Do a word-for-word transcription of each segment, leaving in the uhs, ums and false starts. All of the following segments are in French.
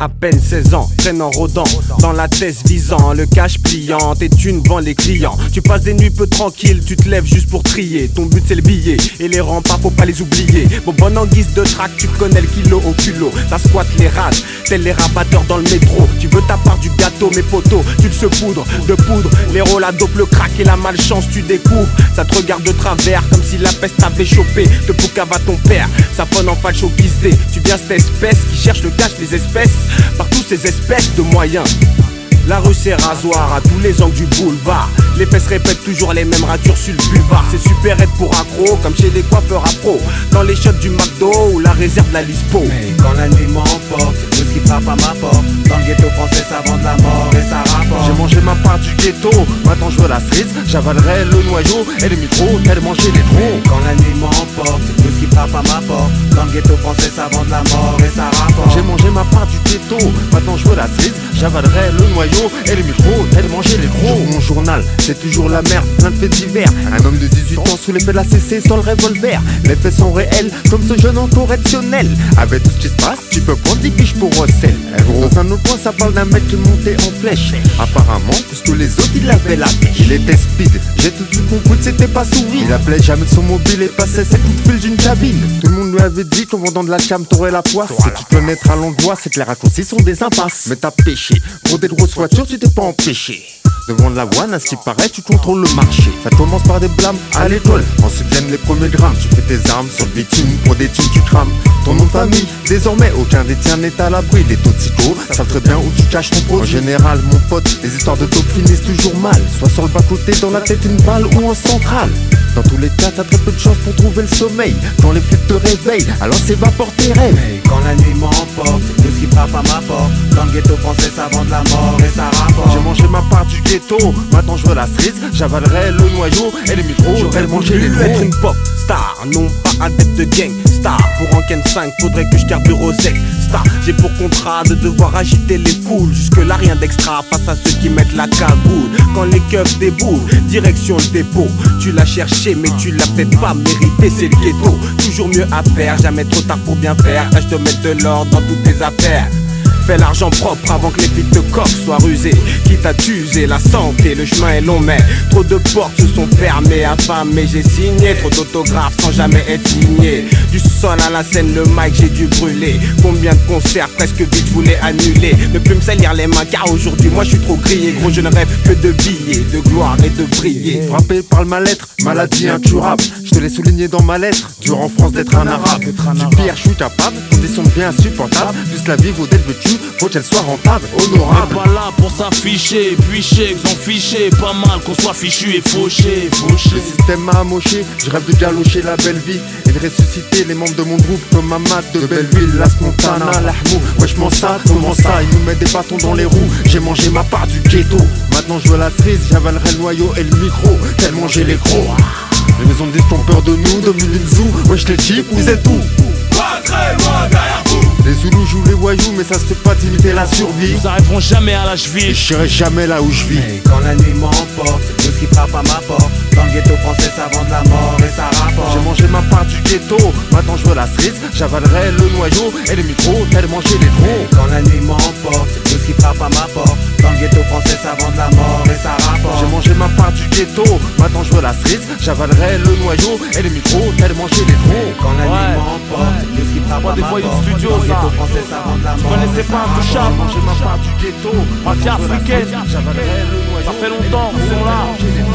À peine seize ans, traîne en rôdant, dans la thèse visant le cash pliant, tes thunes vend les clients. Tu passes des nuits peu tranquilles, tu te lèves juste pour trier. Ton but c'est le billet, et les remparts faut pas les oublier. Bon bon en guise de track, tu connais le kilo au culot. Ça squatte les rats, tels les rabatteurs dans le métro. Tu veux ta part du gâteau, mes potos, tu le saupoudres de poudre. Les rôles, la dope, le crack et la malchance, tu découvres. Ça te regarde de travers, comme si la peste t'avait chopé. Te poucava ton père, ça phone en facho qui se dé. Tu viens cette espèce qui cherche le cash, les espèces par tous ces espèces de moyens. La rue c'est rasoir à tous les angles du boulevard. Les fesses répètent toujours les mêmes ratures sur le boulevard. C'est super être pour accro, comme chez les coiffeurs afro. Dans les shots du McDo ou la réserve de la Lispo. Mais quand la nuit m'emporte, c'est tout ce qui frappe à ma porte. Dans le ghetto français ça vend de la mort et ça rapporte. J'ai mangé ma part du ghetto, maintenant je veux la cerise. J'avalerai le noyau et les micros, tellement j'ai les trop. Quand la nuit m'emporte, c'est tout ce qui frappe à ma porte. Dans le ghetto français ça vend de la mort et ça rapporte. J'ai mangé ma part du ghetto, maintenant je veux la cerise. J'avalerai le noyau et les micros, tellement j'ai les trop. Mon journal, c'est toujours la merde, plein de faits divers. Un homme de dix-huit ans sous l'effet de la C C sans le revolver. Les faits sont réels, comme ce jeune en correctionnel. Avec tout ce qui se passe, tu peux prendre dix biches pour Rossel. Dans un autre point, ça parle d'un mec qui montait en flèche. Apparemment, puisque les autres, il avait la pêche. Il était speed, j'ai tout de suite compris que c'était pas souris. Il appelait jamais de son mobile et passait ses coups de fil d'une cabine. Tout le monde lui avait dit qu'en vendant de la cam, t'aurais la poisse. Si tu te connaîtras à l'endroit, c'est que les raccourcis sont des impasses. Mais t'as péché, pour des grosses voitures, tu t'es pas empêché. Devant de la voine, à ce qui paraît, tu contrôles le marché. Ça commence par des blâmes à l'école, ensuite viennent les premiers grammes. Tu fais tes armes sur le bitume, pour des thunes tu crames. Ton nom de famille, désormais aucun des tiens n'est à l'abri. Les toxicos savent très bien où tu caches ton produit. En général, mon pote, les histoires de taupe finissent toujours mal. Soit sur le bas-côté, dans la tête une balle ou en centrale. Dans tous les cas, t'as très peu de chance pour trouver le sommeil. Quand les flics te réveillent, alors s'évapore tes rêves. Mais quand la nuit m'emporte, c'est tout ce qui frappe à ma porte. Dans le ghetto français, ça vend de la mort et ça rapporte. J'ai mangé ma part du ghetto, maintenant je veux la cerise. J'avalerai le noyau et les micros, j'aurais mangé les gros. Être une pop star, non pas adepte de gang star. Pour en ken cinq, faudrait que je carbure au sec. Star, j'ai pour contrat de devoir agiter les foules. Jusque là rien d'extra face à ceux qui mettent la cagoule. Quand les keufs déboulent, direction le dépôt. Tu l'as cherché mais tu l'as peut-être pas mérité, c'est le ghetto. Toujours mieux à faire, jamais trop tard pour bien faire. Tâche de mettre de l'ordre dans toutes tes affaires. Fais l'argent propre avant que les flics de coffre soient rusés. Quitte à t'user la santé, le chemin est long mais trop de portes se sont fermées. Affamé, j'ai signé trop d'autographes sans jamais être signé. Du sol à la scène, le mic j'ai dû brûler. Combien de concerts presque vite je voulais annuler. Ne plus me salir les mains car aujourd'hui moi je suis trop grillé. Gros je ne rêve que de billets, de gloire et de briller. Frappé par le mal-être, maladie incurable. Je te l'ai souligné dans ma lettre, dur en France d'être un arabe. Du pire je suis capable, condition de vie insupportable. Plus la vie vaut d'être vêtue, faut qu'elle soit rentable, honorable. On est pas là pour s'afficher, puis chèques en fiché. Pas mal qu'on soit fichu et fauché, fauché. Le système m'a amoché, je rêve de galocher la belle vie et de ressusciter les membres de mon groupe comme Mamad de Belleville, la Spontana, l'Ahmou. Wesh m'en ça, comment ça, ils nous mettent des bâtons dans les roues. J'ai mangé ma part du ghetto, maintenant je veux la cerise, j'avalerai le noyau et le micro, tellement j'ai les gros. Les maisons de disques ont peur de nous, dominent une zoo. Wesh les chips, vous êtes où? Pas très loin derrière vous. Les Zoulous jouent les voyous, mais ça se fait pas d'imiter la survie. Nous arriverons jamais à la Et cheville. j'irai jamais là où je vis. Mais quand la nuit m'emporte, c'est tout ce qui frappe à ma porte. Dans le ghetto français, ça vend de la mort et ça rapporte. J'ai mangé ma part du ghetto, maintenant je veux la cerise. J'avalerai le noyau et les micros, tellement j'ai les Mais trop. quand la nuit m'emporte, c'est tout ce qui frappe à ma porte. Dans le ghetto français, ça vend de la mort et ça rapporte. J'ai mangé ma part du ghetto, maintenant je veux la cerise. J'avalerai le noyau et les micros, tellement j'ai les Mais trop. quand la nuit Ouais, m'emporte, c'est tout ce qui frappe Moi, à des ma fois, il y a porte. du studio, Dans le ça. ghetto français, ça vend de la Tu mort. connaissais pas Intouchable? J'ai mangé ma part du ghetto, Mafia africaine. j'avalerai le noyau. Ça fait longtemps qu'ils sont là.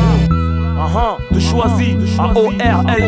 Uh -huh. De choisi, A O R L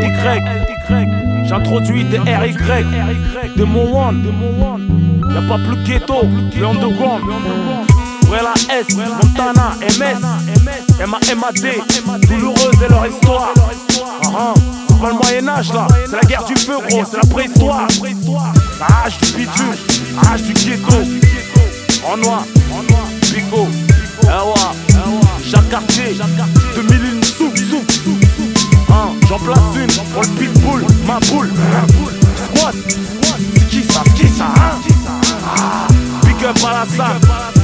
Y. J'introduis des R Y, de mon one. Y'a pas plus ghetto, le underground. Ouais la S, Montana, M S, M A M A D, douloureuse et leur histoire. Uh -huh. C'est pas le Moyen-Âge là, c'est la guerre du feu gros, c'est la préhistoire. La rage du bitume, la rage du ghetto. En noir, Pico, Ewa, chaque quartier, deux mille une sous, sous. Hein, j'en place une pour le pitbull, ma boule. Squat, c'est qui ça, qui ça, hein? Big up à la salle.